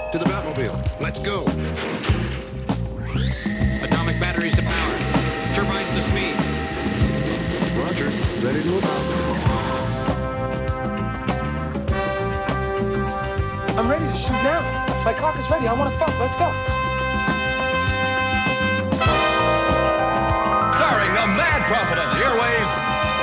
To the Batmobile. Let's go. Atomic batteries to power. Turbines to speed. Roger. Ready to move out. I'm ready to shoot now. My cock is ready. I want to fuck. Let's go. Starring the Mad Prophet of the Airways.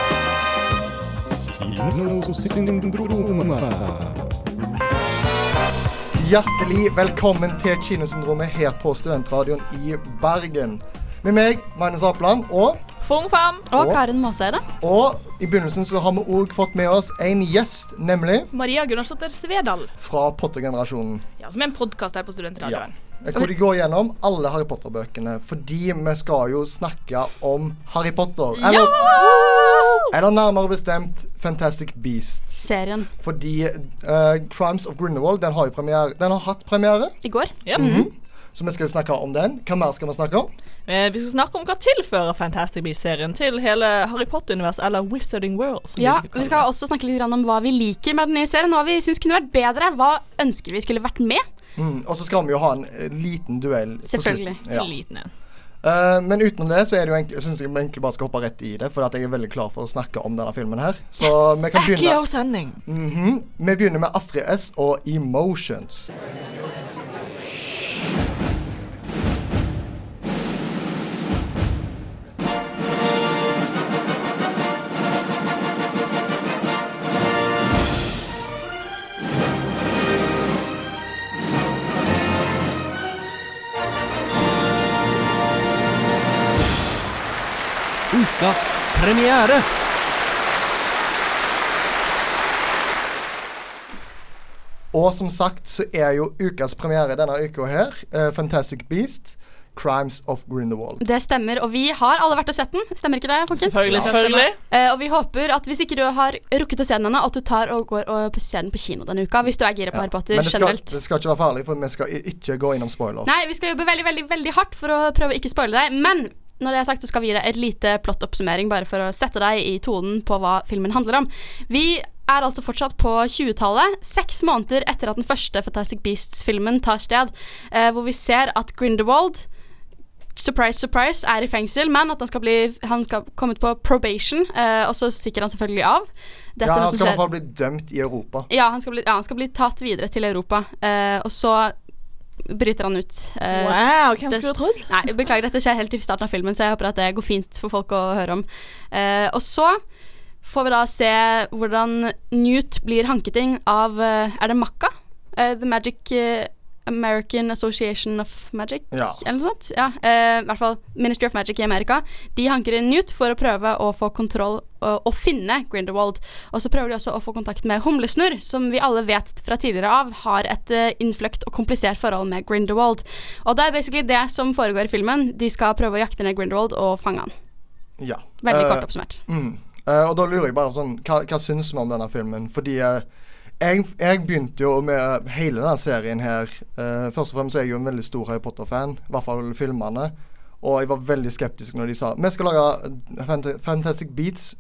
Hjertelig velkommen til Kinosyndromet her på Studentradioen i Bergen. Med meg, Magnus Apland, og Fung Fam. Og Karen Måseide. Og i begynnelsen så har vi også fått med oss en gjest, nemlig Maria Gunnarsdotter Svedal. fra Potter-generasjonen. Ja, som er en podcast her på Studentradioen. Hvor de går gjennom alle Harry Potter-bøkene, fordi vi skal jo snakke om Harry Potter. Eller nærmere bestemt Fantastic Beasts-serien. Fordi Crimes of Grindelwald, den har hatt premiere. I går. Yep. Så vi skal snakke om den. Hva mer skal vi snakke om? Vi skal snakke om hva tilfører Fantastic Beasts-serien til hele Harry Potter-universet, eller Wizarding World. Ja, vi skal også snakke litt om hva vi liker med den nye serien, hva vi synes kunne vært bedre, hva ønsker vi skulle vært med. Og så skal vi jo ha en liten duell. Selvfølgelig. Ja. Liten en. Men utenom det så er det jo egentlig, jeg synes jeg egentlig bare skal hoppe rett i det, for at jeg er veldig klar for å snakke om denne filmen her. Så vi kan begynne. Ikke sending. Vi begynner med Astrid S og Emotions. Ukas premiere. Og som sagt så er jo ukas premiere denne uka her Fantastic Beasts, Crimes of Grindelwald. Det stemmer, og vi har alle vært og sett den. Stemmer ikke det, folkens? Selvfølgelig. Og vi håper at hvis ikke du har rukket å se den ennå, at du tar og går og ser den på kino denne uka, hvis du er gira på Harry Potter generelt. Men det skal ikke være farlig, for vi skal ikke gå innom spoilers. Nei, vi skal jobbe veldig, veldig, veldig hardt for å prøve å ikke spoile deg, men når det er sagt, så skal vi gi deg et lite plottoppsummering bare for å sette deg i tonen på hva filmen handler om. Vi er altså fortsatt på 20-tallet, 6 måneder etter at den første Fantastic Beasts-filmen tar sted, hvor vi ser at Grindelwald, surprise, surprise, er i fengsel, men at han skal komme ut på probation, og så stikker han selvfølgelig av. Han skal i hvert fall bli dømt i Europa. Ja, han skal bli tatt videre til Europa, og så bryter han ut. Wow, hvem skulle du trodd? Nei, beklager, dette skjer helt i starten av filmen, så jeg håper at det går fint for folk å høre om. Og så får vi da se hvordan Newt blir hanket inn av, er det Makka? The Magic American Association of Magic? Ja. Eller noe sånt? Ja, i hvert fall Ministry of Magic i Amerika. De hanker inn Newt for å prøve å få kontroll og finne Grindelwald. Og så prøver de også å få kontakt med Humlesnurr, som vi alle vet fra tidligere av har et innfløkt og komplisert forhold med Grindelwald. Og det er basically det som foregår i filmen. De skal prøve å jakte ned Grindelwald og fange han. Ja. Veldig kort oppsummert. Og da lurer jeg bare sånn, hva synes vi om denne filmen? Fordi jeg begynte jo med hele denne serien her. Først og fremst er jeg jo en veldig stor Harry Potter-fan, i hvert fall filmene. Og jeg var veldig skeptisk når de sa vi skal lage Fantastic Beasts.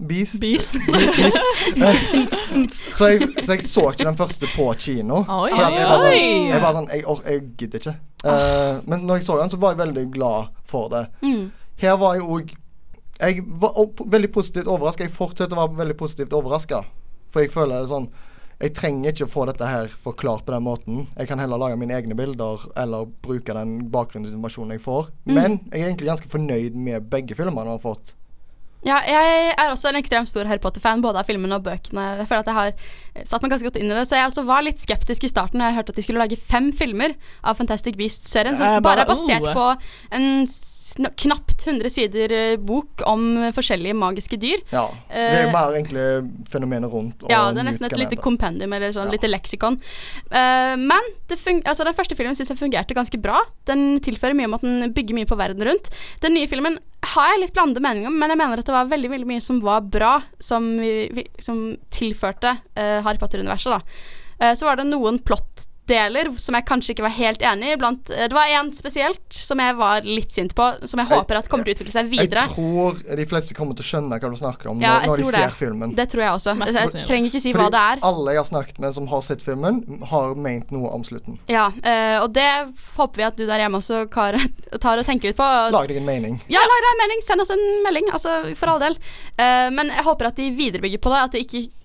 Så jeg så ikke den første på kino. Jeg gidder ikke. Men når jeg så den, så var jeg veldig glad for det. Her var jeg også jeg var veldig positivt overrasket. Jeg fortsetter å være veldig positivt overrasket. For jeg føler sånn, jeg trenger ikke å få dette her forklart på den måten. Jeg kan heller lage mine egne bilder eller bruke den bakgrunnsinformasjonen jeg får. Men jeg er egentlig ganske fornøyd med begge filmene jeg har fått. Ja, jeg er også en ekstremt stor Harry Potter-fan, både av filmene og bøkene. Jeg føler at jeg har satt meg ganske godt inn i det, så jeg også var litt skeptisk i starten når jeg hørte at de skulle lage 5 filmer av Fantastic Beasts-serien, som bare er basert på en knapt 100 sider bok om forskjellige magiske dyr. Ja, det er bare egentlig fenomenet rundt. Og ja, det er nesten et lite kompendium, eller sånn lite leksikon. Men den første filmen synes jeg fungerte ganske bra. Den tilfører mye om at den bygger mye på verden rundt. Den nye filmen har jeg litt blandede meninger om, men jeg mener at det var veldig, veldig mye som var bra, som tilførte Harry Potter-universet da. Så var det noen plott deler som jeg kanskje ikke var helt enig i. Det var en spesielt som jeg var litt sint på, som jeg håper at kommer til å utvikle seg videre. Jeg tror de fleste kommer til å skjønne hva du snakker om når de ser filmen. Det tror jeg også. Jeg trenger ikke si hva det er. Alle jeg har snakket med som har sett filmen, har ment noe om slutten. Ja, og det håper vi at du der hjemme også tar og tenker litt på. Lag deg en mening. Ja, lag deg en mening. Send oss en melding, altså for all del. Men jeg håper at de viderebygger på det, at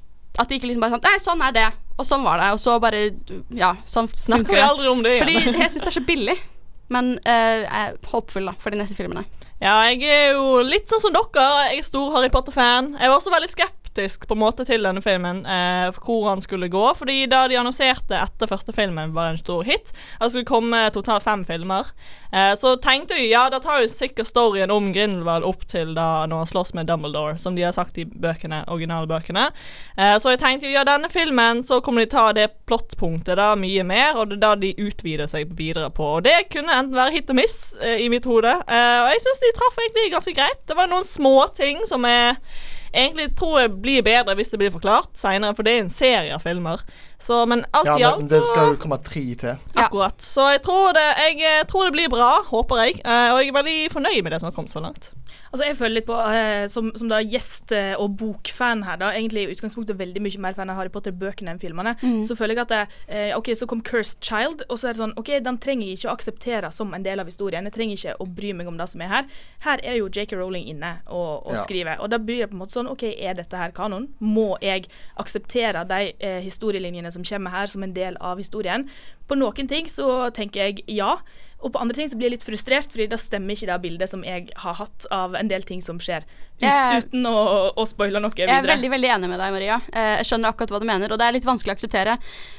de ikke liksom bare sånn, nei, sånn er det, og sånn var det, og så bare, ja, sånn snakker vi aldri om det igjen. Fordi jeg synes det er så billig, men jeg er håpfull da, for de neste filmene. Ja, jeg er jo litt sånn som dere, jeg er stor Harry Potter-fan. Jeg var også veldig skeptisk på en måte til denne filmen, hvor han skulle gå, fordi da de annonserte etter første filmen var en stor hit, det skulle komme totalt 5 filmer, så tenkte jeg, ja, da tar jo sikkert storyen om Grindelwald opp til da når han slåss med Dumbledore, som de har sagt i bøkene, originale bøkene. Så jeg tenkte, ja, denne filmen, så kommer de ta det plottpunktet da mye mer, og det er da de utvider seg videre på, og det kunne enten være hit og miss i mitt hode, og jeg synes de traff egentlig ganske greit. Det var noen små ting som egentlig tror jeg blir bedre hvis det blir forklart senere, for det er en serie av filmer. Så, men alt i alt men det skal jo komme 3 til. Akkurat. Så jeg tror det blir bra, håper jeg. Og jeg er veldig fornøyd med det som har kommet så langt. Altså jeg føler litt på, som da gjest- og bokfan her da, egentlig i utgangspunktet veldig mye mer fan av Harry Potter-bøkene enn filmene, så føler jeg at ok, så kom Cursed Child, og så er det sånn, ok, den trenger jeg ikke å akseptere som en del av historien, jeg trenger ikke å bry meg om det som er her. Her er jo J.K. Rowling inne og skriver, og da blir det på en måte sånn, ok, er dette her kanon? Må jeg akseptere de historielinjene som kommer her som en del av historien? På noen ting så tenker jeg ja, og på andre ting så blir jeg litt frustrert, fordi da stemmer ikke det bildet som jeg har hatt av en del ting som skjer, uten å spoile noe videre. Jeg er veldig, veldig enig med deg, Maria. Jeg skjønner akkurat hva du mener, og det er litt vanskelig å akseptere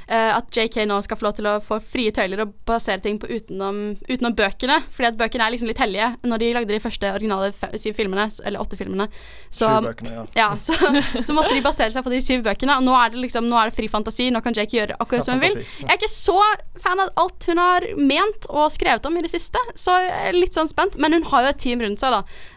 at JK nå skal få lov til å få frie tøyler og basere ting på utenom bøkene, fordi at bøkene er liksom litt hellige. Når de lagde de første originale 7 filmene, eller 8 filmene, så 7 bøkene, så måtte de basere seg på de 7 bøkene, og nå er det fri fantasi, nå kan JK gjøre akkurat som hun vil. Jeg er ikke så fan av alt hun har ment og skrevet om i det siste, så jeg er litt sånn spent, men hun har jo et team rundt seg da,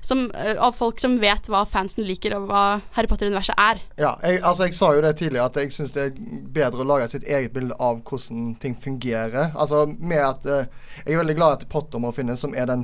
av folk som vet hva fansen liker og hva Harry Potter-universet er. Ja, jeg sa jo det tidligere at jeg synes det er bedre å lage sitt eget bilde av hvordan ting fungerer. Altså med at jeg er veldig glad at Potter må finnes, som er den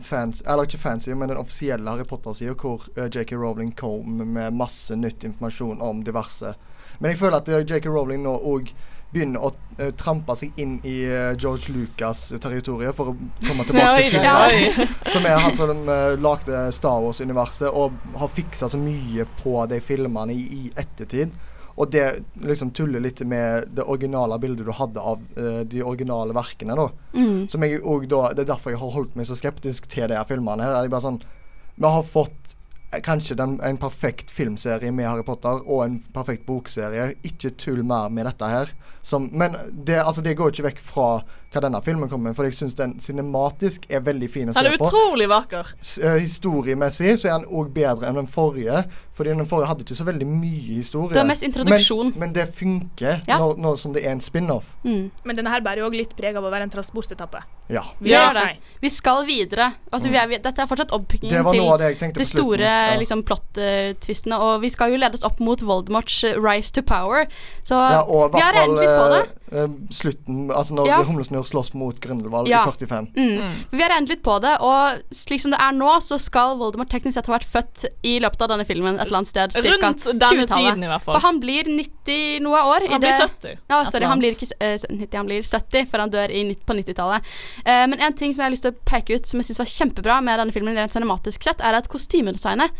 den offisielle Harry Potter-siden, hvor J.K. Rowling kom med masse nytt informasjon om diverse. Men jeg føler at J.K. Rowling nå også begynner å trampe seg inn i George Lucas territoriet for å komme tilbake til filmen, som er han som lagde Star Wars-universet og har fikset så mye på de filmene i ettertid, og det liksom tuller litt med det originale bildet du hadde av de originale verkene da. Som jeg også da, det er derfor jeg har holdt meg så skeptisk til de her filmene her. Jeg bare sånn, vi har fått kanskje en perfekt filmserie med Harry Potter og en perfekt bokserie, ikke tull mer med dette her. Men det går ikke vekk fra hva denne filmen kommer med, for jeg synes den cinematisk er veldig fin å se på. Den er utrolig vakker. Historiemessig så er den også bedre enn den forrige, fordi den forrige hadde ikke så veldig mye historie. Det var mest introduksjon. Men det funker når som det er en spin-off. Men denne her bærer jo også litt preg av å være en transportetappe. Ja. Vi skal videre. Altså, dette er fortsatt oppbyggingen til de store liksom, plott-twistene, og vi skal jo ledes opp mot Voldemorts rise to power. Så og vi har regnet litt på det. Slutten, altså når Humlesnurr slåss mot Grindelwald i 45. Vi har regnet litt på det, og slik som det er nå, så skal Voldemort teknisk sett ha vært født i løpet av denne filmen et eller annet sted, cirka rundt denne tiden i hvert fall. For han blir 90 noe år. Han blir 70. Ja, sorry, han blir ikke 90, han blir 70, for han dør på 90-tallet. Men en ting som jeg har lyst til å peke ut, som jeg synes var kjempebra med denne filmen, rent cinematisk sett, er at kostymedesignet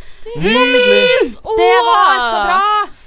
det var så bra!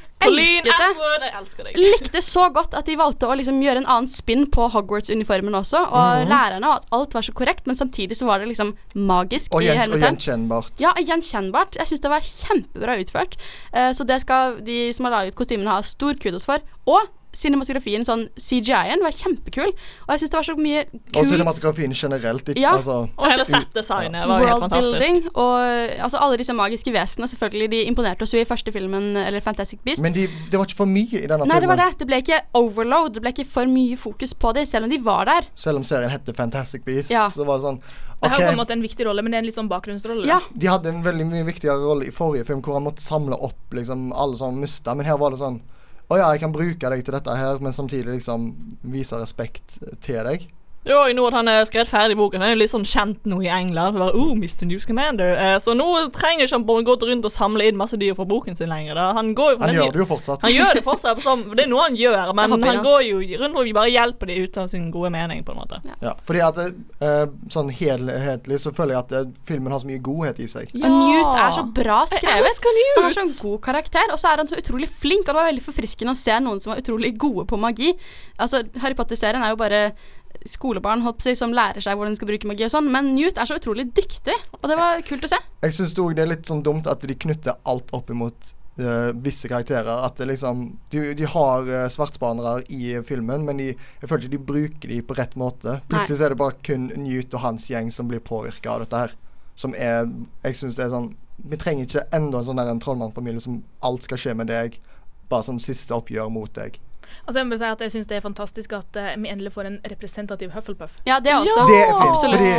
Jeg elsker det. Likte så godt at de valgte å liksom gjøre en annen spinn på Hogwarts-uniformen også, og lærerne, og at alt var så korrekt, men samtidig så var det liksom magisk og gjenkjennbart. Ja, gjenkjennbart. Jeg synes det var kjempebra utført. Så det skal de som har laget kostymene ha stor kudos for. Og cinematografien, sånn CGI-en, var kjempekul, og jeg synes det var så mye kul. Og cinematografien generelt. Og hele set-designet var helt fantastisk. Worldbuilding, og altså alle disse magiske vesenene, selvfølgelig, de imponerte oss jo i første filmen, eller Fantastic Beasts. Men det var ikke for mye i denne filmen. Nei, det var det. Det ble ikke overload, det ble ikke for mye fokus på det, selv om de var der. Selv om serien hette Fantastic Beasts, så var det sånn, det har på en måte en viktig rolle, men det er en litt sånn bakgrunnsrolle. Ja. De hadde en veldig mye viktigere rolle i forrige film, hvor han måtte samle opp liksom alle som mistet, men her var det sånn, jeg kan bruke deg til dette her, men samtidig liksom vise respekt til deg. Jo, nå at han skrevet ferdig boken, han er jo litt sånn kjent nå i England. Mr. Newt Scamander. Så nå trenger ikke han bare gå rundt og samle inn masse dyr for boken sin lenger. Da. Han gjør det jo fortsatt. Han gjør det fortsatt, det er noe han gjør, men han går jo rundt og bare hjelper de ut av sin gode mening, på en måte. Ja, fordi at sånn helhetlig så føler jeg at filmen har så mye godhet i seg. Ja. Og Newt er så bra skrevet. Han har sånn god karakter, og så er han så utrolig flink, og det var veldig forfriskende å se noen som var utrolig gode på magi. Altså, Harry Potter-serien er jo bare skolebarn som lærer seg hvordan de skal bruke magi og sånn, men Newt er så utrolig dyktig, og det var kult å se. Jeg synes også det er litt sånn dumt at de knytter alt opp imot visse karakterer, at det liksom de har svartspanere i filmen, men jeg føler ikke de bruker de på rett måte. Plutselig så er det bare kun Newt og hans gjeng som blir påvirket av dette her, som jeg synes det er sånn, vi trenger ikke enda en sånn der en trollmannfamilie som alt skal skje med deg, bare som siste oppgjør mot deg. Altså jeg må si at jeg synes det er fantastisk at vi endelig får en representativ Hufflepuff. Ja, det også. Det er fint,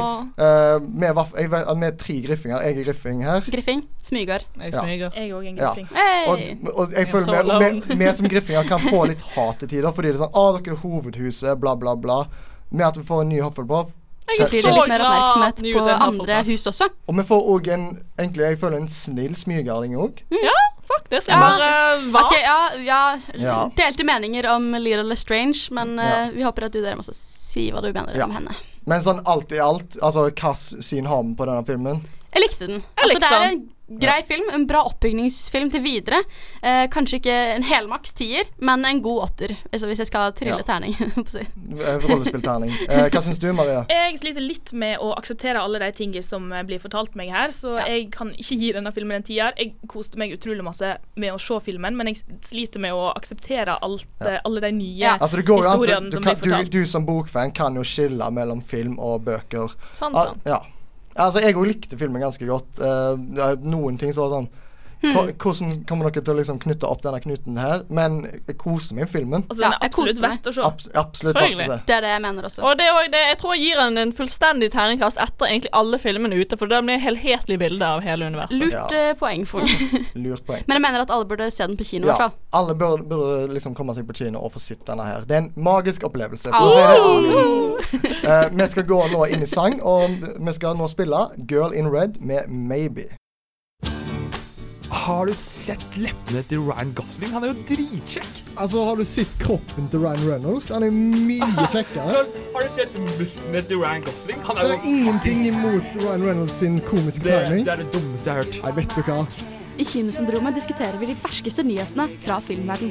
fordi vi er 3 griffinger. Jeg er griffing her. Griffing, smyger. Jeg smyger. Jeg også en griffing. Og jeg føler vi som griffinger kan få litt hat til tider, fordi det er sånn, dere er hovedhuset, bla bla bla. Med at vi får en ny Hufflepuff. Jeg er så litt mer oppmerksomhet på andre hus også. Og vi får også egentlig, jeg føler en snill smygerling også. Ja, faktisk. Bare vart. Okay, delte meninger om Little Lestrange, men vi håper at du der må si hva du mener om henne. Men sånn alt i alt, altså hva syn har vi på denne filmen? Jeg likte den. Det er en grei film, en bra oppbygningsfilm til videre. Kanskje ikke en helmaks 10er, men en god 8er, hvis jeg skal trille terning. Rollespillterning. Hva synes du, Maria? Jeg sliter litt med å akseptere alle de tingene som blir fortalt meg her, så jeg kan ikke gi denne filmen en 10er. Jeg koste meg utrolig masse med å se filmen, men jeg sliter med å akseptere alle de nye historiene som blir fortalt. Du som bokfan kan jo skille mellom film og bøker. Sant. Ja. Altså, jeg også likte filmen ganske godt. Noen ting så var sånn hvordan kommer dere til å liksom knytte opp denne knuten her? Men jeg koser meg i filmen. Altså, den er absolutt verdt å se. Absolutt verdt å se. Det er det jeg mener også. Og jeg tror jeg gir den en fullstendig terningkast etter egentlig alle filmene ute, for det blir helhetlig bilde av hele universet. Lurt poeng for meg. Lurt poeng. Men jeg mener at alle burde se den på kino i hvert fall. Alle burde liksom komme seg på kino og få sitt denne her. Det er en magisk opplevelse, for å si det. Vi skal gå nå inn i sang, og vi skal nå spille Girl in Red med Maybe. Har du sett leppene til Ryan Gosling? Han er jo dritkjekk. Altså, har du sett kroppen til Ryan Reynolds? Han er mye kjekkere. Har du sett musklene til Ryan Gosling? Det er ingenting imot Ryan Reynolds sin komiske timing. Det er det dummeste jeg har hørt. Nei, vet du hva? I Kinosyndromet diskuterer vi de ferskeste nyhetene fra filmverden.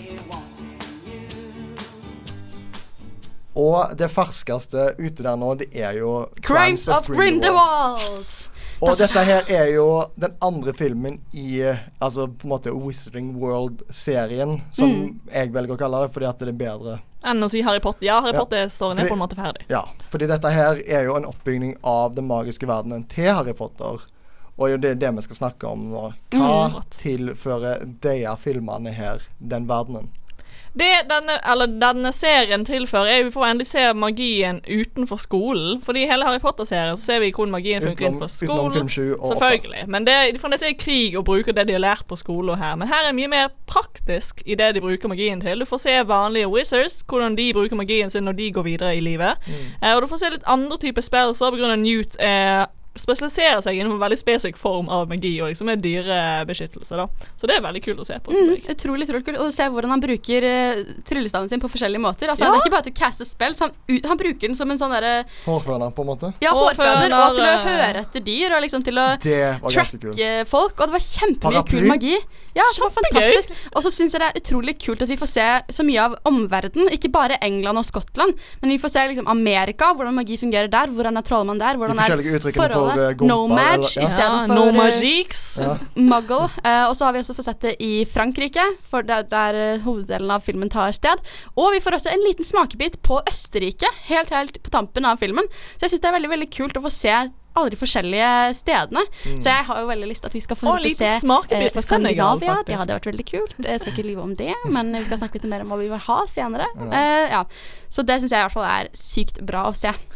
Og det ferskeste ute der nå, det er jo Crimes of Grindelwald. Og dette her er jo den andre filmen i altså på en måte Wizarding World-serien, som jeg velger å kalle det, fordi at det er bedre enn å si Harry Potter. Ja, Harry Potter-storyen er på en måte ferdig. Ja, fordi dette her er jo en oppbygning av den magiske verdenen til Harry Potter. Og det er det vi skal snakke om nå. Hva tilfører de filmene her, den verdenen? Det denne serien tilfører er vi får endelig se magien utenfor skolen. Fordi i hele Harry Potter-serien så ser vi hvordan magien funker innenfor skolen. Utenom film 7 og 8. Selvfølgelig. Men de får se krig og bruke det de har lært på skolen her. Men her er mye mer praktisk i det de bruker magien til. Du får se vanlige wizards, hvordan de bruker magien sin når de går videre i livet. Og du får se litt andre typer spill, så på grunn av Newt spesialiserer seg innenfor en veldig spesifikk form av magi og som er dyrebeskyttelse da. Så det er veldig kult å se på. Utrolig kult å se hvordan han bruker tryllestaven sin på forskjellige måter. Altså, det er ikke bare til å caste spill, så han bruker den som en sånn der hårføner på en måte. Ja, hårføner, og til å høre etter dyr, og liksom til å tracke folk, og det var kjempemye kul magi. Ja, det var fantastisk. Og så synes jeg det er utrolig kult at vi får se så mye av omverden, ikke bare England og Skottland, men vi får se liksom Amerika, hvordan magi fungerer der, hvordan er trollmann der, hvordan er Nomad i stedet for Nomagiks Muggle. Og så har vi også fått sett det i Frankrike, for der hoveddelen av filmen tar sted. Og vi får også en liten smakebit på Østerrike, helt på tampen av filmen. Så jeg synes det er veldig, veldig kult å få se alle de forskjellige stedene. Så jeg har jo veldig lyst til at vi skal få se Skandinavia. Det hadde vært veldig kult. Jeg skal ikke lyve om det, men vi skal snakke litt mer om hva vi vil ha senere. Så det synes jeg i hvert fall er sykt bra å se.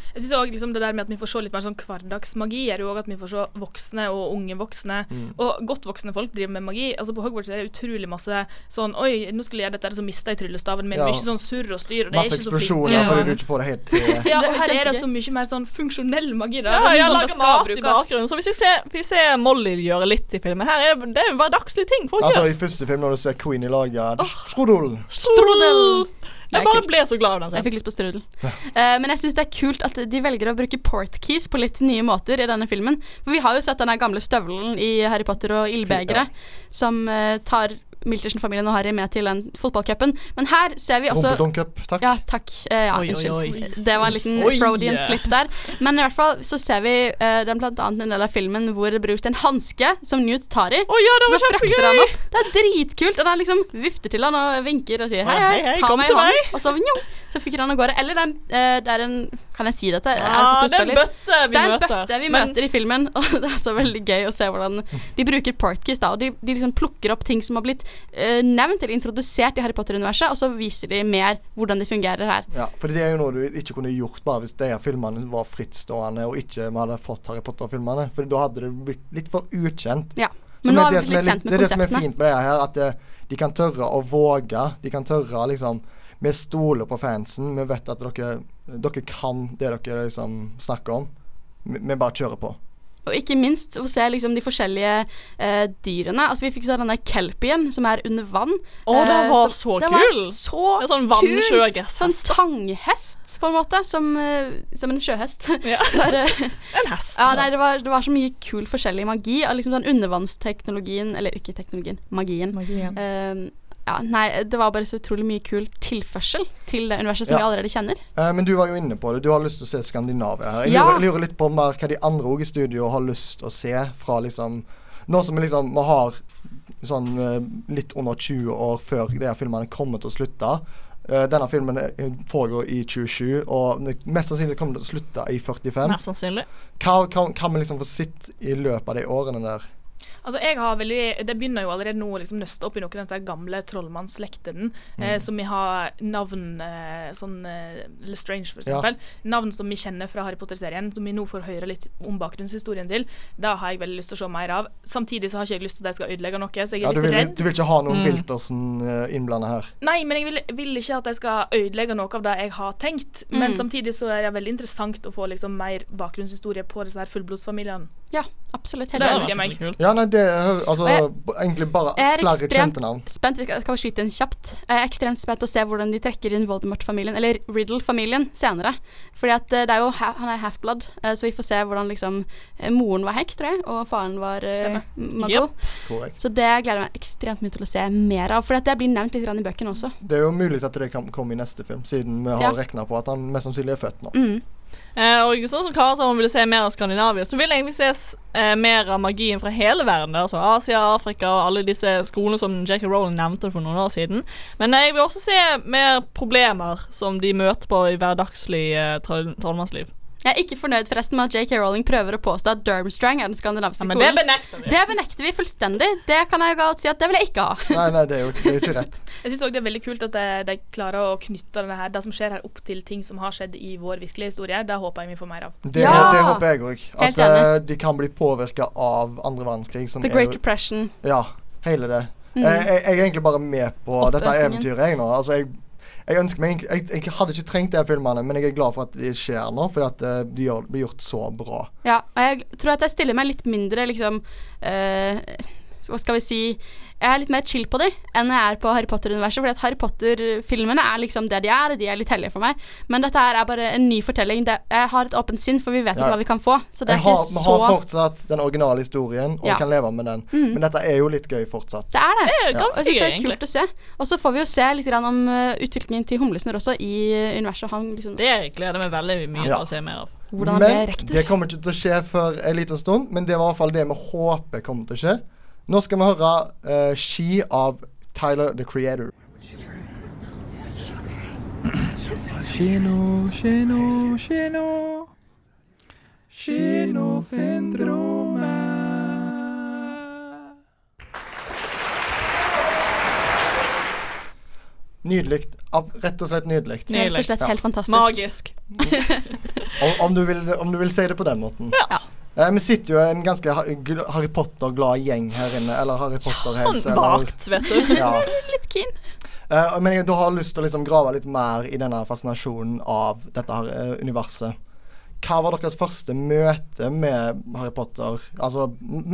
Jeg synes også liksom det der med at vi får se litt mer sånn hverdagsmagi er jo også at vi får se voksne og unge voksne og godt voksne folk driver med magi. Altså på Hogwarts er det utrolig masse sånn, oi, nå skulle jeg gjøre dette, så mistet jeg tryllestaven min, mye sånn surr og styr, og det er ikke så flink. Masse eksplosjoner fordi du ikke får det helt til. Ja, og her er det så mye mer sånn funksjonell magi da. Ja, jeg lager mat i bakgrunnen, så hvis vi ser Molly gjøre litt i filmen, her det er en hverdagslig ting folk gjør. Altså i første film når du ser Queenie lage strudel. Jeg bare ble så glad av den. Jeg fikk lyst på strudel. Men jeg synes det er kult at de velger å bruke portkeys på litt nye måter i denne filmen. For vi har jo sett denne gamle støvlen i Harry Potter og ildbegeret, som tar Miltersen-familien og Harry med til den fotballcupen. Men her ser vi også Rumpedunkcup, takk. Ja, takk. Unnskyld. Det var en liten Freudian slip der. Men i hvert fall så ser vi den blant annet en del av filmen hvor det brukt en handske som Newt tar i. Så frakter han opp. Det er dritkult. Og han liksom vifter til han og vinker og sier hei, ta meg i hånden. Og så fikk han av gårde. Eller det er en kan jeg si dette? Det er en bøtte vi møter i filmen. Og det er så veldig gøy å se hvordan de bruker portkeys da. Og de liksom plukker opp ting som har blitt nevnt eller introdusert i Harry Potter-universet, og så viser de mer hvordan det fungerer her. Ja, for det er jo noe du ikke kunne gjort bare hvis de filmene var frittstående og ikke vi hadde fått Harry Potter-filmene, for da hadde det blitt litt for ukjent. Ja, men nå har vi blitt litt kjent med det er det som er fint med det her, at de kan tørre å våge, de kan tørre liksom, vi stoler på fansen, vi vet at dere kan det dere liksom snakker om, vi bare kjører på. Og ikke minst å se liksom de forskjellige dyrene. Altså vi fikk se denne kelpien som er under vann. Det var så kul! Det var så en sånn vannsjøgresshest. Sånn tanghest, på en måte. Som en sjøhest. Ja. En hest. Ja, nei, det var så mye kul forskjellig magi. Og liksom den undervannsteknologien, eller ikke teknologien, magien. Det var bare så utrolig mye kul tilførsel til det universet som vi allerede kjenner. Men du var jo inne på det, du har lyst til å se Skandinavia her. Jeg lurer litt på mer hva de andre også i studio har lyst til å se fra liksom, nå som vi har sånn litt under 20 år før de her filmene kommer til å slutte. Denne filmen foregår i 27, og mest sannsynlig kommer til å slutte i 45. Mest sannsynlig. Hva kan vi liksom få sitt i løpet av de årene der? Altså det begynner jo allerede nå å liksom nøste opp i noen av den gamle trollmannsslektene som vi har navn sånn Lestrange for eksempel, navn som vi kjenner fra Harry Potter-serien, som vi nå får høre litt om bakgrunnshistorien til. Da har jeg veldig lyst til å se mer av. Samtidig så har ikke jeg lyst til at de skal ødelegge noe, så jeg er litt redd. Du vil ikke ha noen Wiltersen innblandet her? Nei, men jeg vil ikke at de skal ødelegge noe av det jeg har tenkt, men samtidig så er det veldig interessant å få liksom mer bakgrunnshistorie på disse her fullblodsfamiliene. Ja, absolutt. Så det ønsker jeg meg. Ja, nei, det er egentlig bare flere kjente navn. Jeg skal bare skyte inn kjapt. Jeg er ekstremt spent å se hvordan de trekker inn Voldemort-familien, eller Riddle-familien, senere. Fordi at det er jo, han er half-blood, så vi får se hvordan liksom moren var heks, tror jeg, og faren var mago. Korrekt. Så det gleder jeg meg ekstremt mye til å se mer av, for det blir nevnt litt i bøkene også. Det er jo mulig at det kan komme i neste film, siden vi har regnet på at han mest sannsynlig er født nå. Og sånn som Kara sa, hun ville se mer av Skandinavia, så vil jeg egentlig se mer av magien fra hele verden, altså Asia, Afrika og alle disse skolene som J.K. Rowling nevnte for noen år siden. Men jeg vil også se mer problemer som de møter på i hverdagslig trollmannsliv. Jeg er ikke fornøyd forresten med at J.K. Rowling prøver å påstå at Durmstrang er den skandinaviske skolen. Men det benekter vi. Det benekter vi fullstendig. Det kan jeg godt si at det vil jeg ikke ha. Nei, det er jo ikke rett. Jeg synes også det er veldig kult at de klarer å knytte det som skjer her opp til ting som har skjedd i vår virkelige historie. Det håper jeg vi får mer av. Det håper jeg også. At de kan bli påvirket av andre verdenskrig. The Great Depression. Ja, hele det. Jeg er egentlig bare med på dette eventyret jeg nå. Altså, jeg ønsker meg jeg hadde ikke trengt de filmene, men jeg er glad for at det skjer nå, for at de blir gjort så bra. Ja, og jeg tror at jeg stiller meg litt mindre liksom hva skal vi si, jeg er litt mer chill på det enn jeg er på Harry Potter-universet, fordi at Harry Potter-filmene er liksom det de er litt hellige for meg, men dette her er bare en ny fortelling. Jeg har et åpent sinn, for vi vet ikke hva vi kan få, så det er ikke så... Vi har fortsatt den originale historien, og kan leve med den, men dette er jo litt gøy fortsatt. Det er det. Det er ganske gøy, egentlig. Kult å se. Og så får vi jo se litt grann om utviklingen til Humlesnurr også i universet. Liksom, det gleder jeg meg veldig mye til å se mer av. Men det kommer ikke til å skje før en liten stund, men det var i hvert fall det vi håper kommer til å skje. Nå skal vi høre She av Tyler, the Creator. Nydelig. Rett og slett nydelig. Rett og slett helt fantastisk. Magisk. Om du vil si det på den måten. Ja. Vi sitter jo en ganske Harry Potter-glad gjeng her inne. Eller Harry Potter-heads. Sånn vagt, vet du. Ja. Litt keen. Men jeg har lyst til å liksom grave litt mer i denne fascinasjonen av dette her universet. Hva var deres første møte med Harry Potter? Altså,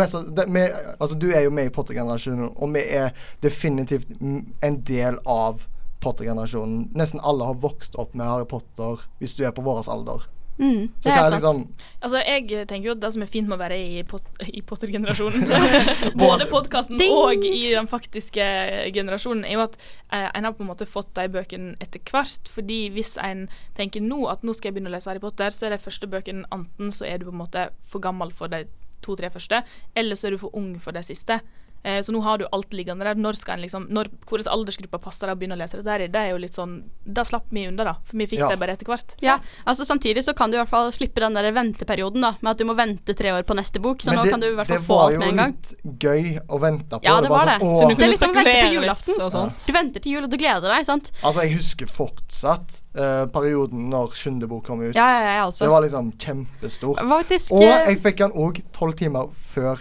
du er jo med i Potter-generasjonen, og vi er definitivt en del av Potter-generasjonen. Nesten alle har vokst opp med Harry Potter hvis du er på våres alder. Det er liksom altså jeg tenker jo at det som er fint med å være i Potter-generasjonen både podcasten og i den faktiske generasjonen er jo at en har på en måte fått de bøkene etter hvert, fordi hvis en tenker nå at nå skal jeg begynne å lese Harry Potter, så er de første bøkene enten så er du på en måte for gammel for de 2-3 første, eller så er du for ung for de siste. Så nå har du alt liggende der. Når skal en liksom, hvordan aldersgruppa passer deg å begynne å lese det der? Det er jo litt sånn, da slapp vi unna da, for vi fikk det bare etter hvert. Ja, altså samtidig så kan du i hvert fall slippe den der venteperioden da, med at du må vente 3 år på neste bok, så nå kan du i hvert fall få alt med en gang. Det var jo litt gøy å vente på. Ja, det var det. Så du det er liksom å vente til julaften. Og sånt. Du venter til jul, og du gleder deg, sant? Altså, jeg husker fortsatt perioden når 7. bok kom ut. Ja, altså. Det var liksom kjempestor. Faktisk, og jeg fikk den også 12 timer før.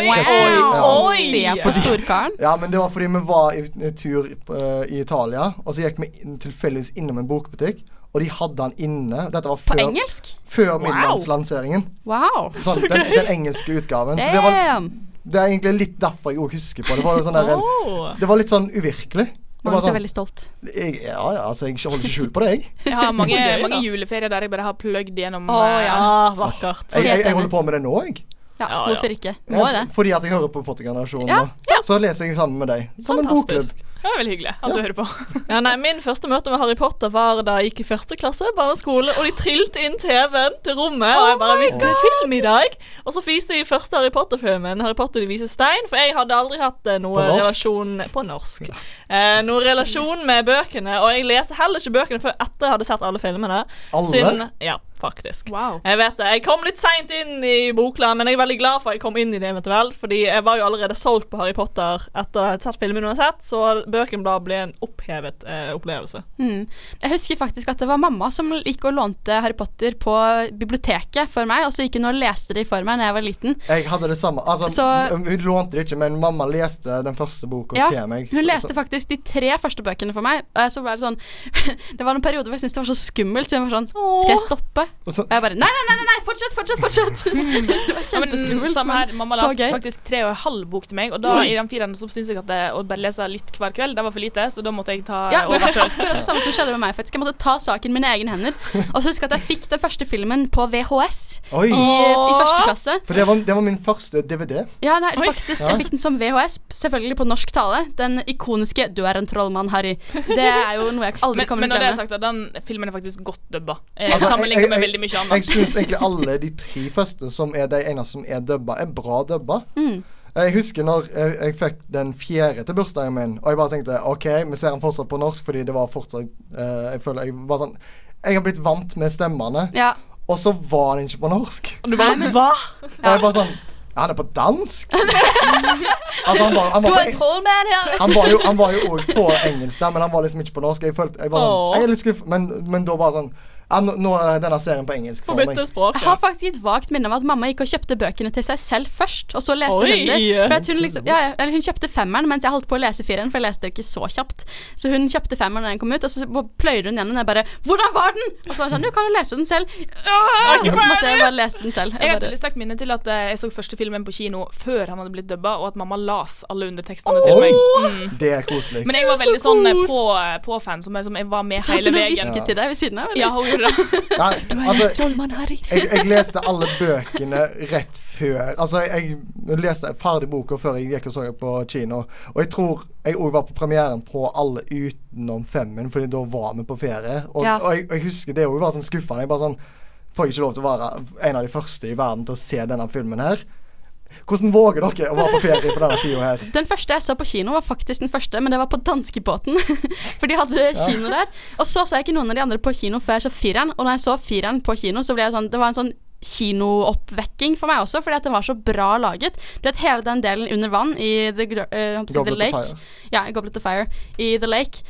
Oi! Se på storkaren. Ja, men det var fordi vi var i tur i Italia, og så gikk vi tilfeldigvis innom en bokbutikk, og de hadde den inne. Dette var på engelsk? Før midnattslanseringen. Wow. Sånn, den engelske utgaven. Så det er egentlig litt derfor jeg også husker på det. Det var litt sånn uvirkelig. Man er så veldig stolt. Altså jeg holder ikke skjul på det, jeg. Jeg har mange juleferier der jeg bare har pløgd gjennom. Vakkert. Jeg holder på med det nå, jeg. Ja, hvorfor ikke? Må det? Fordi at jeg hører på Potter-generasjonen. Så leser jeg sammen med deg. Som en bokklubb. Det var veldig hyggelig at du hører på. Min første møte med Harry Potter var da jeg gikk i 1. klasse, barneskole, og de trilte inn TV-en til rommet, og jeg bare viste film i dag. Og så viste de første Harry Potter-filmen, Harry Potter de viser stein, for jeg hadde aldri hatt noe relasjon på norsk. Noe relasjon med bøkene, og jeg leste heller ikke bøkene før etter jeg hadde sett alle filmene. Alle? Ja, faktisk. Wow. Jeg vet det. Jeg kom litt sent inn i bokla, men jeg er veldig glad for at jeg kom inn i det eventuelt, fordi jeg var jo allerede solgt på Harry Potter etter å ha sett filmen uansett, så bøken da ble en opphevet opplevelse. Jeg husker faktisk at det var mamma som gikk og lånte Harry Potter på biblioteket for meg, og så gikk hun og leste det for meg når jeg var liten. Jeg hadde det samme. Altså, hun lånte det ikke, men mamma leste den første boka til meg. Hun leste faktisk de 3 første bøkene for meg, og så ble det sånn det var en periode hvor jeg syntes det var så skummelt, så hun var sånn, skal jeg stoppe? Og jeg bare, nei, fortsett. Det var kjempeskummelt. Samme her, mamma las faktisk 3,5 bok til meg, og da i den 4. så synes jeg at å bare lese litt hver kveld, det var for lite, så da måtte jeg ta over selv. Akkurat det samme som skjedde med meg, faktisk. Jeg måtte ta saken i mine egne hender. Og så husker jeg at jeg fikk den første filmen på VHS i 1. klasse. For det var min første DVD. Ja, nei, faktisk. Jeg fikk den som VHS, selvfølgelig på norsk tale. Den ikoniske 'Du er en trollmann, Harry'. Det er jo noe jeg aldri kommer til å glemme. Men når det er sagt, den filmen er faktisk godt dubba. Sammenlignet med veldig mye annet. Jeg synes egentlig alle de 3 første som er de eneste som er dubba, er bra dubba. Jeg husker når jeg fikk den 4. til bursdagen min, og jeg bare tenkte, ok, vi ser den fortsatt på norsk, fordi det var fortsatt, jeg føler jeg var sånn, jeg har blitt vant med stemmene, og så var den ikke på norsk. Og du bare, hva? Jeg bare sånn, han er på dansk. Altså han du er en trollmann her. Han var jo også på engelsk der, men han var liksom ikke på norsk. Jeg er litt skuffet, men da bare sånn, nå er denne serien på engelsk for meg. Språk, jeg har faktisk et vagt minne om at mamma gikk og kjøpte bøkene til seg selv først, og så leste hun det. For at hun liksom, hun kjøpte 5-eren mens jeg holdt på å lese 4-eren, for jeg leste jo ikke så kjapt. Så hun kjøpte 5-eren når den kom ut, og så pløyde hun gjennom, og jeg bare, hvordan var den? Og så var hun sånn, du kan jo lese den selv. Og så måtte jeg bare lese den selv. Jeg har veldig sterkt minne til at jeg så første filmen på kino før han hadde blitt dubba, og at mamma las alle undertekstene til meg. Det er koselig. Men jeg var veldig sånn på-fan, som jeg var med hele veien. Så hun hvisket til deg ved siden av, eller? Ja, hun gjorde det. Nei, altså, jeg leste alle bøkene rett før. Altså, jeg leste ferdig boka før jeg gikk og så på kino. Og jeg tror jeg også var på premieren på alle utenom 5-en, fordi da var vi på ferie. Og jeg husker det også var sånn skuffende. Jeg bare sånn, får jeg ikke lov til å være en av de første i verden til å se denne filmen her? Hvordan våger dere å være på ferie på denne tiden her? Den første jeg så på kino var faktisk den første, men det var på danskebåten. For de hadde kino der. Og så jeg ikke noen av de andre på kino før jeg så 4-eren. Og når jeg så 4-eren på kino, så ble jeg sånn, det var en sånn kinooppvekking for meg også, fordi at den var så bra laget. Du vet, hele den delen under vann i The Lake. Ja, Goblet of Fire i The Lake.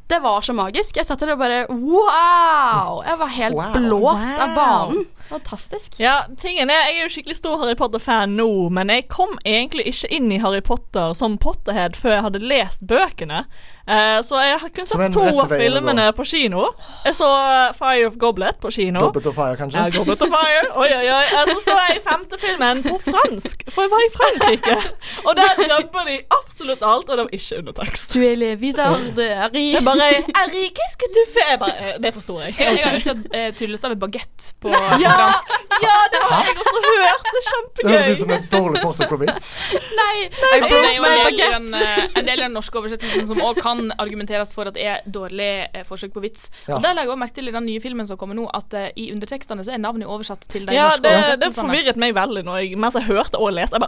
Det var så magisk. Jeg satt der og bare wow! Jeg var helt blåst av banen. Fantastisk. Ja, tingen er, jeg jo skikkelig stor Harry Potter-fan nå, men jeg kom egentlig ikke inn i Harry Potter som Potterhead før jeg hadde lest bøkene. Så jeg kunne sett 2 av filmene på kino. Jeg så Fire of Goblet på kino. Goblet of Fire, kanskje? Ja, Goblet of Fire. Oi. Så jeg 5. filmen på fransk, for jeg var i Frankrike. Og der dubber de absolutt alt, og det var ikke undertekst. Tu es le visard de Harry. Jeg bare, Harry, qu'est-ce que tu fais? Det forstår jeg. Jeg har hørt at Tryllestav er baguette på fransk. Ja, det har jeg også hørt. Det er kjempegøy. Det høres ut som en dårlig forsøk på vits. Nei, I broke my baguette. En del av den norske oversettelsen som også kan argumenteres for at det er dårlig forsøk på vits. Og der legger jeg også merke til i den nye filmen som kommer nå, at i undertekstene så er navnet oversatt til de norske oversettelsene. Det forvirret meg veldig mens jeg hørte og leste.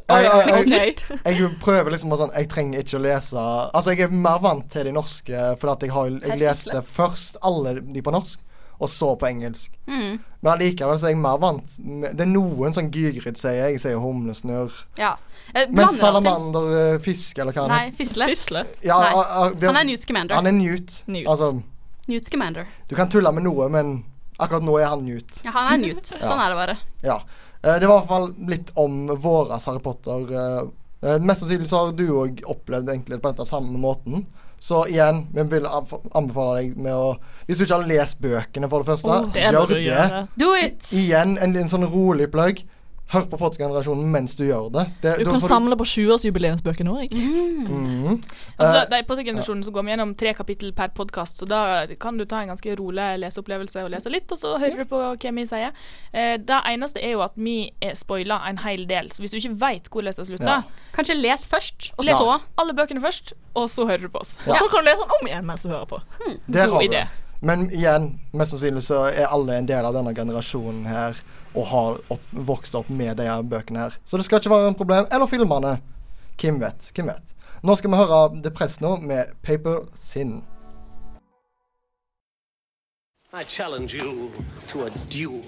Jeg prøver liksom å sånn, jeg trenger ikke å lese. Altså, jeg er mer vant til de norske, for at jeg leste først alle de på norsk, og så på engelsk. Men allikevel så er jeg mer vant. Det er noen sånn Gygrid sier, jeg sier humlesnør. Ja. Men salamander, fisk, eller hva han er? Nei, fisle. Ja, han er Newt Scamander. Han er Newt. Altså, Newt Scamander. Du kan tulle med noe, men akkurat nå er han Newt. Ja, han er Newt. Sånn er det bare. Ja. Det var i hvert fall litt om våres Harry Potter. Mest sannsynlig så har du også opplevd egentlig på dette samme måten. Så igjen, vi vil anbefale deg med å, hvis du ikke har lest bøkene for det første, gjør det. Do it! Igjen, en sånn rolig plugg. Hør på Potter-generasjonen mens du gjør det. Du kan samle på 20-årsjubileumsbøkene også. Altså, det er Potter-generasjonen som går med gjennom 3 kapittel per podcast, så da kan du ta en ganske rolig leseopplevelse og lese litt, og så hører du på hva vi sier. Det eneste er jo at vi spoiler en hel del, så hvis du ikke vet hvor lese slutter, kanskje les først, og så alle bøkene først, og så hører du på oss. Og så kan du lese den om igjen mens du hører på. God idé. Men igjen, mest sannsynlig så er alle en del av denne generasjonen her og har vokst opp med de her bøkene her. Så det skal ikke være en problem. Eller filmene. Hvem vet? Nå skal vi høre The Press nå med Paper Thin. I challenge you to a duel.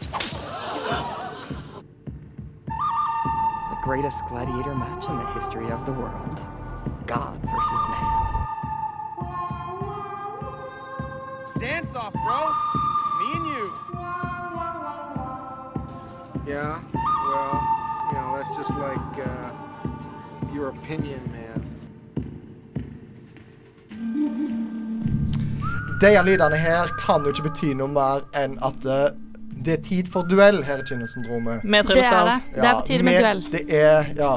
The greatest gladiator match in the history of the world. God versus man. Dance off, bro. Me and you. Yeah, well, you know, that's just like your opinion, man. De lydene her kan jo ikke bety noe mer enn at det er tid for duell her i Kynnes-syndromet. Med Tryllestav. Det er det. Det er på tide med duell. Det er, ja.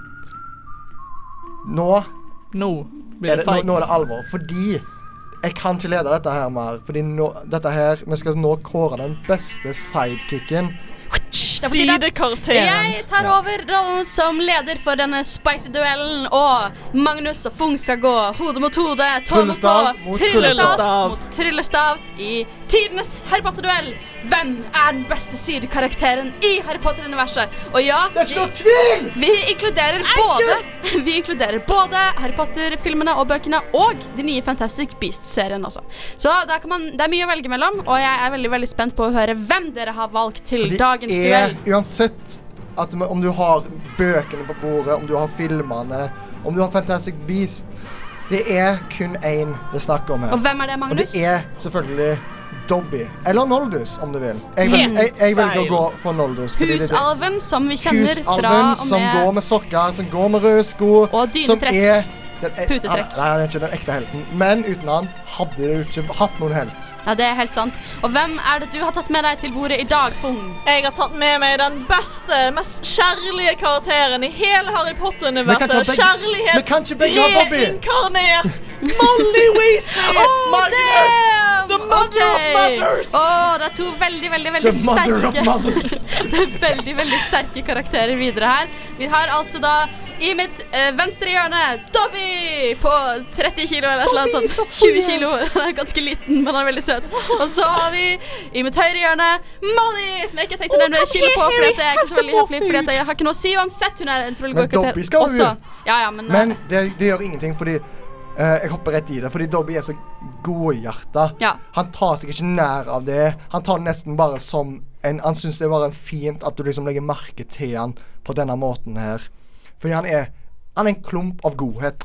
Nå blir det fight. Nå er det alvor, fordi jeg kan ikke lede dette her mer, fordi dette her, vi skal nå kåre den beste sidekicken. Sidekarakteren. Jeg tar over rollen som leder for denne spicy duellen, og Magnus og Fung skal gå hode mot hode, tå mot tå, tryllestav mot tryllestav i tidenes Harry Potter-duell. Hvem er den beste sidekarakteren i Harry Potter-universet? Og ja, det er ikke noe tvil! Vi inkluderer både Harry Potter-filmene og bøkene og de nye Fantastic Beasts-serien også. Så det er mye å velge mellom, og jeg er veldig, veldig spent på å høre hvem dere har valgt til dagens duell. Uansett at om du har bøkene på bordet, om du har filmene, om du har Fantastic Beasts, det er kun én det snakker om her. Og hvem er det, Magnus? Og det er selvfølgelig Dobby. Eller Noldus, om du vil. Jeg velger å gå for Noldus. Husalven, som vi kjenner fra Husalven, som går med sokker, som går med røde sko, og dynetrekk. Putetrekk. Nei, han er ikke den ekte helten. Men uten han hadde du ikke hatt noen helt. Ja, det er helt sant. Og hvem er det du har tatt med deg til bordet i dag, Fung? Jeg har tatt med meg den beste, mest kjærlige karakteren i hele Harry Potter-universet. Kjærlighet reinkarnert. Molly Weasley. Magnus. The mother of mothers. Det er to veldig sterke veldig sterke karakterer videre her. Vi har altså da i mitt venstre hjørne Dobby på 30 kilo eller noe sånt. 20 kilo. Han er ganske liten, men han er veldig søt. Og så har vi i mitt høyre hjørne Molly, som jeg ikke tenkte å nevne kilo på, fordi at jeg er ikke så veldig høflig, fordi at jeg har ikke noe å si uansett. Hun er en veldig god karakter. Men Dobby skal du jo. Men det gjør ingenting, fordi jeg hopper rett i det, fordi Dobby er så godhjertet. Han tar seg ikke nær av det. Han tar nesten bare som han synes det er bare fint at du liksom legger merke til han på denne måten her. Fordi han er han en klump av godhet.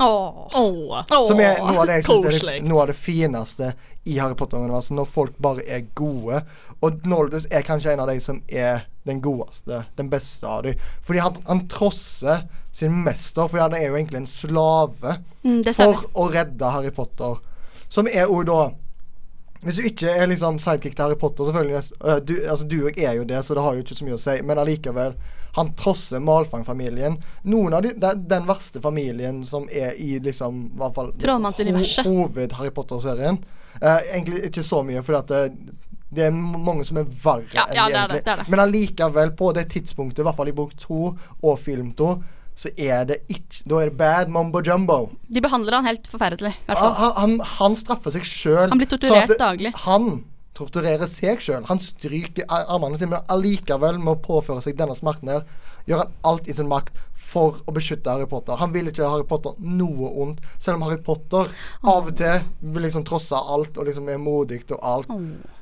Som noe av det jeg synes er noe av det fineste i Harry Potter-universet, når folk bare gode. Og Noldus kanskje en av de som den godeste, den beste av dem. Fordi han trosser sin mester, fordi han jo egentlig en slave for å redde Harry Potter. Som jo da, hvis du ikke liksom sidekick til Harry Potter, selvfølgelig, du jo det, så det har jo ikke så mye å si, men allikevel, han trosser Malfang-familien. Noen av den verste familien som i liksom, i hvert fall hoved Harry Potter-serien. Egentlig ikke så mye, fordi at det mange som verre enn de egentlig. Det. Men allikevel, på det tidspunktet, i hvert fall i bok 2 og film 2, så det ikke, da det bad mumbo jumbo. De behandler han helt forferdelig, i hvert fall. Han straffer seg selv. Han blir torturert daglig. Han torturerer seg selv. Han stryker armene sine, men allikevel med å påføre seg denne smerten her, gjør han alt i sin makt for å beskytte Harry Potter. Han vil ikke Harry Potter noe ondt, selv om Harry Potter av og til vil liksom trosse alt, og liksom modig og alt.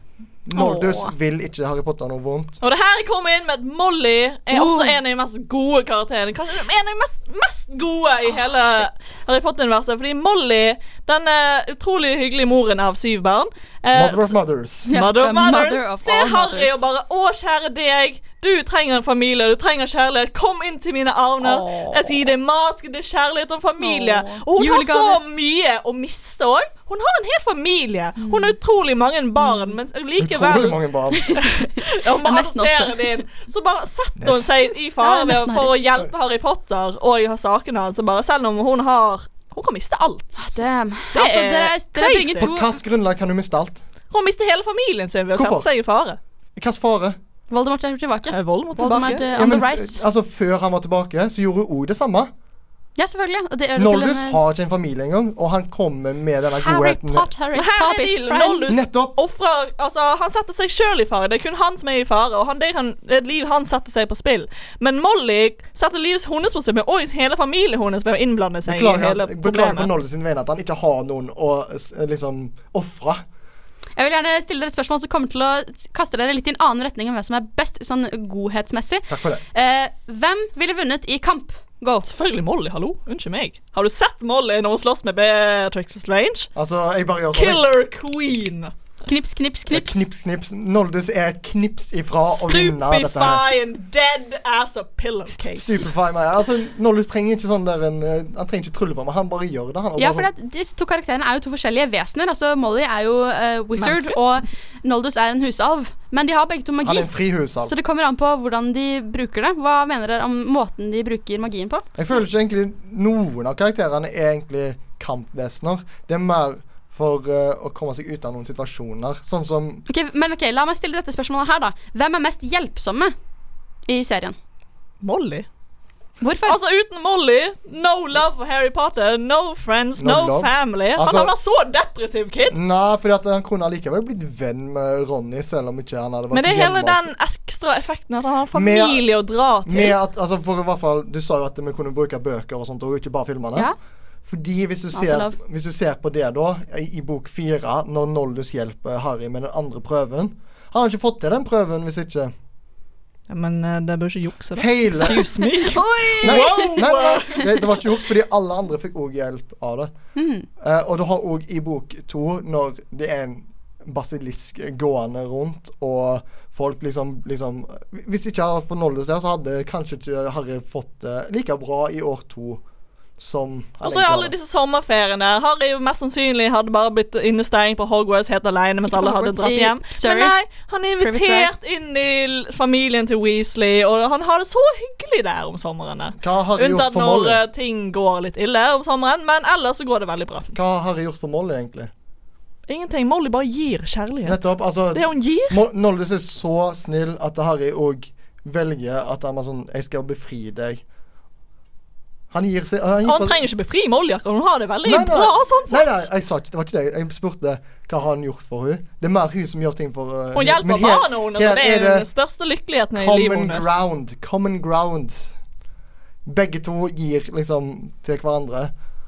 Noldus vil ikke Harry Potter noe vondt. Og det her kommer inn med at Molly også en av de mest gode karakterene. Kanskje en av de mest gode i hele Harry Potter-universet. Fordi Molly, den utrolig hyggelige moren av 7 barn, Mother of Mothers. Mother of ser Harry og bare, kjære deg, du trenger en familie, du trenger kjærlighet, kom inn til mine armer, jeg skal gi deg mat, skal gi deg kjærlighet og familie. Og hun har så mye å miste også. Hun har en hel familie. Hun har utrolig mange barn, men likevel utrolig mange barn. Hun bare adopterer det inn. Så bare setter hun seg i fare for å hjelpe Harry Potter og sakene hans, bare selv om hun kan miste alt. Det crazy. På hvilket grunnlag kan du miste alt? Hun mister hele familien sin ved å sette seg i fare. Hvilken fare? Voldemort tilbake. Voldemort tilbake. On the rise. Altså, før han var tilbake, så gjorde hun også det samme. Ja, selvfølgelig. Noldus har ikke en familie engang, og han kommer med denne godheten. Nettopp. Han setter seg selv i fare. Det kun han som i fare, og det et liv han setter seg på spill. Men Molly setter livet hennes på spill, og hele familien hennes vil innblande seg i hele problemet. Beklager på Noldus sin vegne at han ikke har noen å liksom offre. Jeg vil gjerne stille dere et spørsmål som kommer til å kaste dere litt i en annen retning enn hvem som best sånn godhetsmessig. Takk for det. Hvem ville vunnet i kamp? Go. Selvfølgelig Molly, hallo, unnskyld meg. Har du sett Molly når hun slåss med Beatrix Lestrange? Altså, jeg bare gjør sånn. Killer Queen. Knips, knips, knips. Knips, knips. Noldus et knips ifra å vinne dette her. Stupefy and dead as a pillowcase. Stupefy meg. Altså, Noldus trenger ikke sånn der han trenger ikke trylle for meg. Han bare gjør det. Ja, for disse to karakterene jo to forskjellige vesener. Altså, Molly jo wizard, og Noldus en husalv. Men de har begge to magi. Han en fri husalv. Så det kommer an på hvordan de bruker det. Hva mener dere om måten de bruker magien på? Jeg føler ikke egentlig noen av karakterene egentlig kampvesener. Det mer for å komme seg ut av noen situasjoner. Sånn som Men la meg stille dette spørsmålet her da. Hvem mest hjelpsomme i serien? Molly. Hvorfor? Altså uten Molly, no love for Harry Potter, no friends, no family. Han var så depressiv kid. Nei, fordi at han kunne allikevel blitt venn med Ronny, selv om ikke han hadde vært hjemme. Men det hele den ekstra effekten at han har familie å dra til. Med at, altså for i hvert fall, du sa jo at vi kunne bruke bøker og sånt, og ikke bare filmene. Ja. Fordi hvis du ser på det da, i bok 4, når Noldus hjelper Harry med den andre prøven, han har ikke fått til den prøven hvis ikke. Ja, men det bør ikke jukse da. Excuse me. Nei, det var ikke juks, fordi alle andre fikk også hjelp av det. Og du har også i bok 2, når det en basilisk gående rundt, og folk liksom hvis de ikke hadde hatt på Noldus der, så hadde kanskje ikke Harry fått det like bra i år 2. Og så alle disse sommerferiene. Harry mest sannsynlig hadde bare blitt innestenging på Hogwarts helt alene mens alle hadde dratt hjem. Men nei, han invitert inn i familien til Weasley, og han har det så hyggelig der om sommerene. Hva har Harry gjort for Molly? Unntatt når ting går litt ille om sommeren, men ellers så går det veldig bra. Hva har Harry gjort for Molly egentlig? Ingenting. Molly bare gir kjærlighet. Nettopp, altså, det hun gir. Noldus så snill at Harry også velger at han er sånn, jeg skal befri deg. Han gir seg han trenger ikke befri Molly, hun har det veldig bra sånn sett. Nei, jeg sa ikke, det var ikke det. Jeg spurte hva han gjort for hun. Det er mer hun som gjør ting for hun hjelper barna hennes, og det er den største lykkeligheten i livet hennes. Common ground. Begge to gir liksom til hverandre.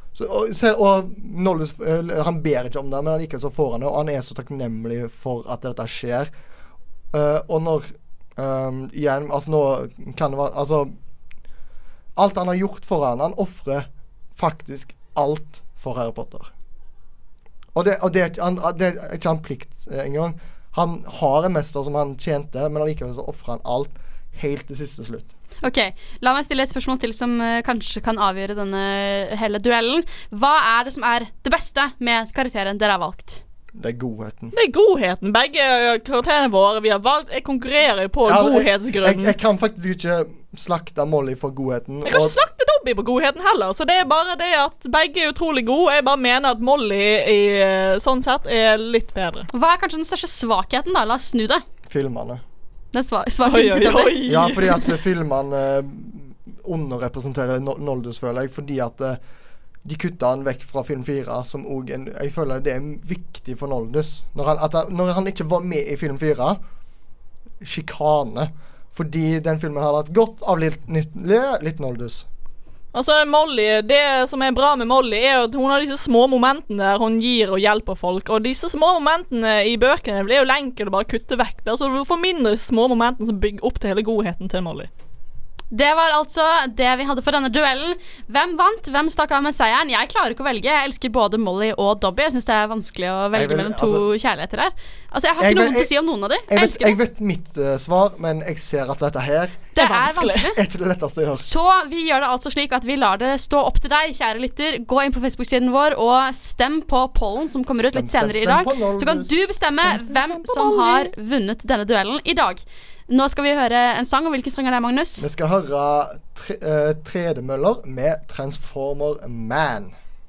Og Noldus, han ber ikke om det, men han ikke så får han det, og han er så takknemlig for at dette skjer. Og når igjen, altså nå kan det være, altså alt han har gjort for han offrer faktisk alt for Harry Potter. Og det er ikke han plikt engang. Han har en mester som han tjente, men allikevel så offrer han alt helt til siste slutt. Ok, la meg stille et spørsmål til som kanskje kan avgjøre denne hele duellen. Hva er det som er det beste med karakteren dere har valgt? Det er godheten. Det er godheten. Begge karakterene våre vi har valgt, jeg konkurrerer på godhetsgrunnen. Jeg kan faktisk ikke slakte Molly for godheten. Jeg kan ikke slakte Dobby på godheten heller, så det er bare det at begge er utrolig gode. Jeg bare mener at Molly sånn sett er litt bedre. Hva er kanskje den største svakheten da? La oss snu det. Filmene. Den svakheten til Dobby. Ja, fordi at filmene underrepresenterer Noldus, føler jeg, fordi at de kuttet han vekk fra film 4, som også jeg føler det er viktig for Noldus. Når han ikke var med i film 4, skikane. Fordi den filmen hadde hatt godt av litt Noldus. Altså Molly, det som er bra med Molly er at hun har disse små momentene der hun gir og hjelper folk, og disse små momentene i bøkene blir jo enkelt å bare kutte vekk der, så du får mindre disse små momentene som bygger opp til hele godheten til Molly. Det var altså det vi hadde for denne duellen. Hvem vant? Hvem stakk av med seieren? Jeg klarer ikke å velge. Jeg elsker både Molly og Dobby. Jeg synes det er vanskelig å velge mellom to kjærligheter her. Altså, jeg har ikke noe å si om noen av dem. Jeg vet mitt svar, men jeg ser at dette her det er vanskelig. Er ikke det letteste å gjøre. Så vi gjør det altså slik at vi lar det stå opp til deg, kjære lytter. Gå inn på Facebook-siden vår og stem på pollen som kommer ut litt senere i dag. Så kan du bestemme hvem som har vunnet denne duellen i dag. Nå skal vi høre en sang, og hvilken sang er det, Magnus? Vi skal høre Tredemøller med Transformer Man.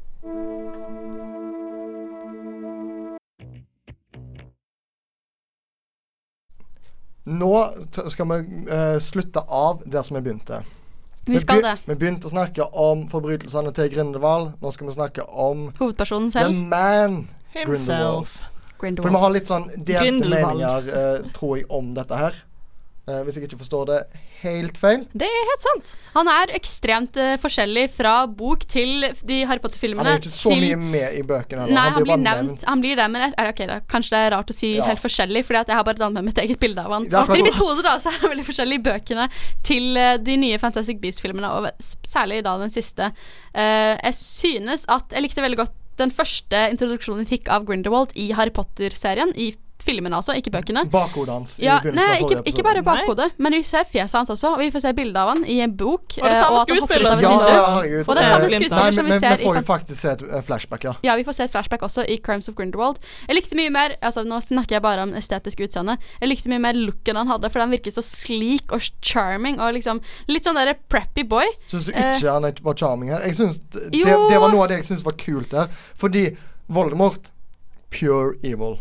Nå skal vi slutte av der som vi begynte. Vi begynte å snakke om forbrytelsene til Grindelwald. Nå skal vi snakke om hovedpersonen selv. The Man Grindelwald. For vi har litt sånn delte meninger, tror jeg, om dette her. Hvis jeg ikke forstår det helt feil. Det er helt sant. Han er ekstremt forskjellig fra bok til de Harry Potter-filmene. Han er ikke så mye med i bøkene. Nei, han blir nevnt. Han blir det, men okay, da. Kanskje det er rart å si helt forskjellig, fordi at jeg har bare dannet med mitt eget bilde av han. I mitt hode da, så er han veldig forskjellig i bøkene til de nye Fantastic Beasts-filmene, og særlig da den siste. Jeg synes at jeg likte veldig godt den første introduksjonen vi fikk av Grindelwald i Harry Potter-serien, i filmen altså, ikke bøkene. Bakhodet hans i begynnelsen av forrige episode. Ikke bare bakhodet, men vi ser fjeset hans også, og vi får se bilder av han i en bok. Og det samme skuespiller. Og det samme skuespiller som vi ser vi får jo faktisk se et flashback, ja. Ja, vi får se et flashback også i Crimes of Grindelwald. Jeg likte mye mer, altså nå snakker jeg bare om estetisk utseende, jeg likte mye mer looken han hadde, for han virket så sleek og charming, og liksom litt sånn der preppy boy. Synes du ikke han var charming her? Jeg synes, det var noe av det jeg synes var kult her, fordi Voldemort, pure evil.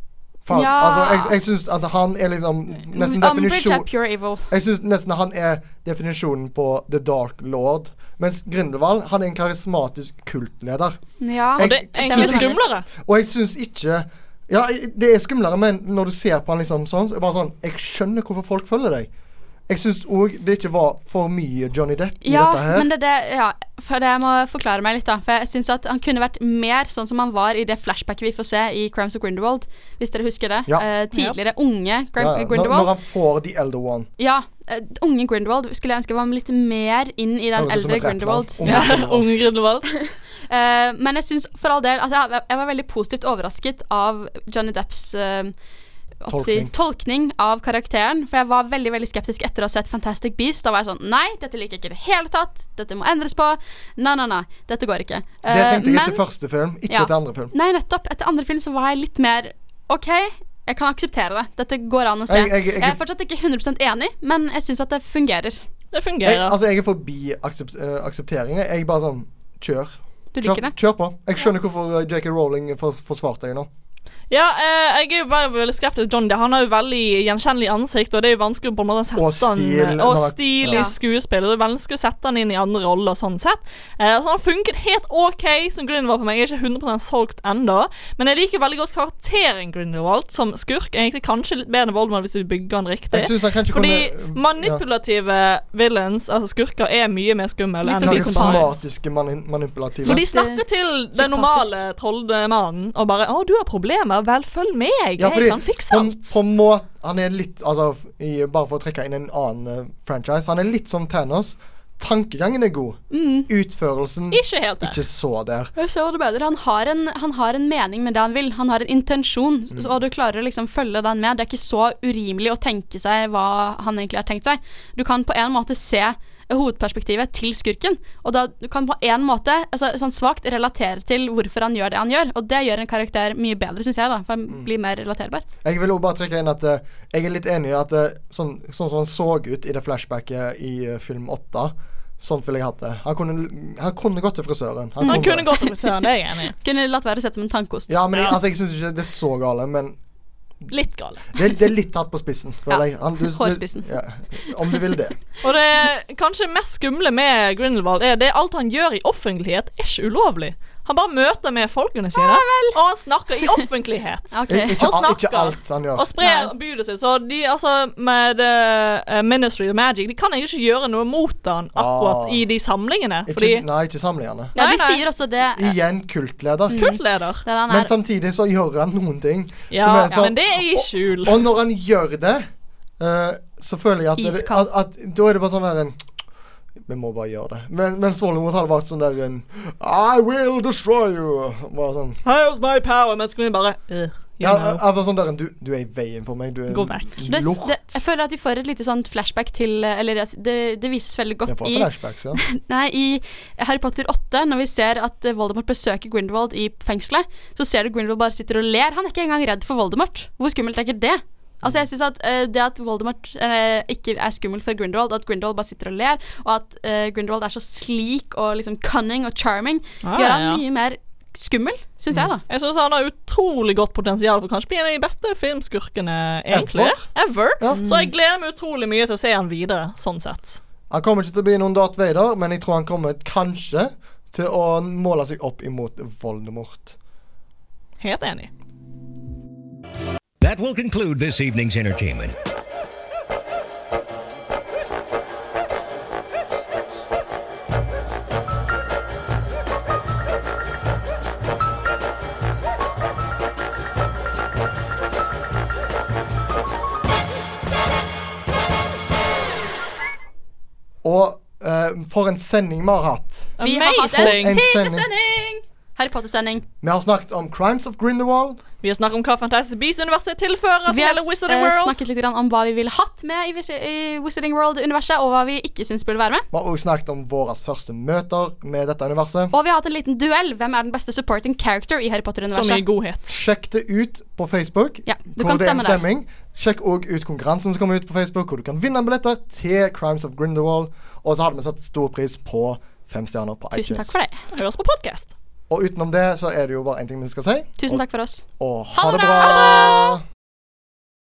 Altså, jeg synes at han er liksom nesten jeg synes nesten han er definisjonen på The Dark Lord, mens Grindelwald, han er en karismatisk kultleder. Og det er egentlig skumlere. Og jeg synes ikke det er skumlere, men når du ser på han liksom sånn, så er det bare sånn, jeg skjønner hvorfor folk følger deg. Jeg synes også det ikke var for mye Johnny Depp i dette her. Men for det jeg må forklare meg litt da, for jeg synes at han kunne vært mer sånn som han var i det flashbacket vi får se i Crimes of Grindelwald, hvis dere husker det. Tidligere unge Grindelwald. Når han får The Elder One. Ja, unge Grindelwald skulle jeg ønske var litt mer inn i den eldre Grindelwald. Unge Grindelwald. Men jeg synes for all del, altså jeg var veldig positivt overrasket av Johnny Depps tolkning av karakteren, for jeg var veldig, veldig skeptisk etter å ha sett Fantastic Beasts. Da var jeg sånn, nei, dette liker jeg ikke i det hele tatt, dette må endres på, nei, dette går ikke. Det tenkte jeg etter første film, ikke etter andre film. Nei, nettopp, etter andre film så var jeg litt mer, ok, jeg kan akseptere det, dette går an å se. Jeg er fortsatt ikke 100% enig, men jeg synes at det fungerer. Det fungerer. Jeg er forbi aksepteringer, jeg er bare sånn, kjør. Du liker det? Kjør på. Jeg skjønner hvorfor J.K. Rowling forsvarte deg nå. Ja, jeg er jo bare veldig skeptisk til John. Han har jo veldig gjenkjennelig ansikt, og det er jo vanskelig på en måte å sette og stil i skuespill, og det er vanskelig å sette han inn i andre roller sånn sett. Så han funket helt ok som Grindelwald for meg. Jeg er ikke 100% solgt enda, men jeg liker veldig godt karakteren Grindelwald som skurk. Egentlig kanskje litt bedre enn Voldemort hvis vi bygger han riktig. Fordi manipulative villains, altså skurker, er mye mer skummel enn karismatiske manipulative. For de snakker til den normale trollmannen og bare, du har problemer, vel, følg med, jeg kan fikse alt. På en måte, han er litt, altså, bare for å trekke inn en annen franchise, han er litt som Thanos. tankegangen god. Utførelsen ikke så der. Jeg ser det bedre. Han har en mening med det han vil. Han har en intensjon, og du klarer å liksom følge den med. Det er ikke så urimelig å tenke seg hva han egentlig har tenkt seg. Du kan på en måte se hovedperspektivet til skurken, og da du kan på en måte sånn svagt relatere til hvorfor han gjør det han gjør, og det gjør en karakter mye bedre, synes jeg da, for han blir mer relaterbar. Jeg vil også bare trekke inn at jeg er litt enig i at sånn som han så ut i det flashbacket i film 8, sånn ville jeg hatt det. Han kunne gått til frisøren. Han kunne gått til frisøren, det er jeg enig i. Kunne latt være sett som en tannkost. Ja, men jeg synes ikke det er så gale, men litt gale. Det er litt tatt på spissen. Hårspissen. Ja, om du vil det. Og det kanskje mest skumle med Grindelwald det alt han gjør i offentlighet ikke ulovlig. Han bare møter med folkene sine, og han snakker i offentlighet. Ikke alt han gjør. Og sprer budet sitt. Så de, med Ministry of Magic, de kan egentlig ikke gjøre noe mot han akkurat i de samlingene. Ikke samlingene. Ja, de sier også det. Igjen kultleder. Kultleder. Men samtidig så gjør han noen ting. Ja, men det er i skjul. Og når han gjør det, så føler jeg at da er det bare sånn her vi må bare gjøre det. Men Voldemort hadde vært sånn der I will destroy you. Bare sånn Here's my power. Men skulle vi bare jeg var sånn der du er i veien for meg. Du er gå vekk. Jeg føler at vi får et lite sånt flashback til eller det vises veldig godt flashbacks, ja. Nei, i Harry Potter 8 når vi ser at Voldemort besøker Grindelwald i fengselet, så ser du Grindelwald bare sitter og ler. Han er ikke engang redd for Voldemort. Hvor skummelt er ikke det? Altså jeg synes at det at Voldemort ikke er skummel for Grindelwald, at Grindelwald bare sitter og ler, og at Grindelwald er så sleek og liksom cunning og charming, gjør han mye mer skummel, synes jeg da. Jeg synes han har utrolig godt potensial for kanskje bli en av de beste filmskurkene egentlig. Ever. Ja. Så jeg gleder meg utrolig mye til å se han videre, sånn sett. Han kommer ikke til å bli noen Darth Vader, men jeg tror han kommer kanskje til å måle seg opp imot Voldemort. Helt enig. That will conclude this evening's entertainment. Og for en sending vi har hatt. Vi har hatt en TV-sending! Harry Potter-sending. Vi har snakket om Crimes of Grindelwald. Vi har snakket om hva Fantastic Beasts-universet tilfører til hele Wizarding World. Vi har snakket litt om hva vi ville hatt med i Wizarding World-universet, og hva vi ikke synes burde være med. Vi har også snakket om våre første møter med dette universet. Og vi har hatt en liten duell. Hvem er den beste supporting character i Harry Potter-universet? Som i godhet. Sjekk det ut på Facebook. Ja, du kan stemme der. Sjekk også ut konkurransen som kommer ut på Facebook, hvor du kan vinne billetter til Crimes of Grindelwald. Og så hadde vi satt stor pris på 5 stjerner på iTunes. Tusen takk for det. Hør oss på podcast. Og utenom det så er det jo bare en ting vi skal si. Tusen takk for oss. Og ha det bra!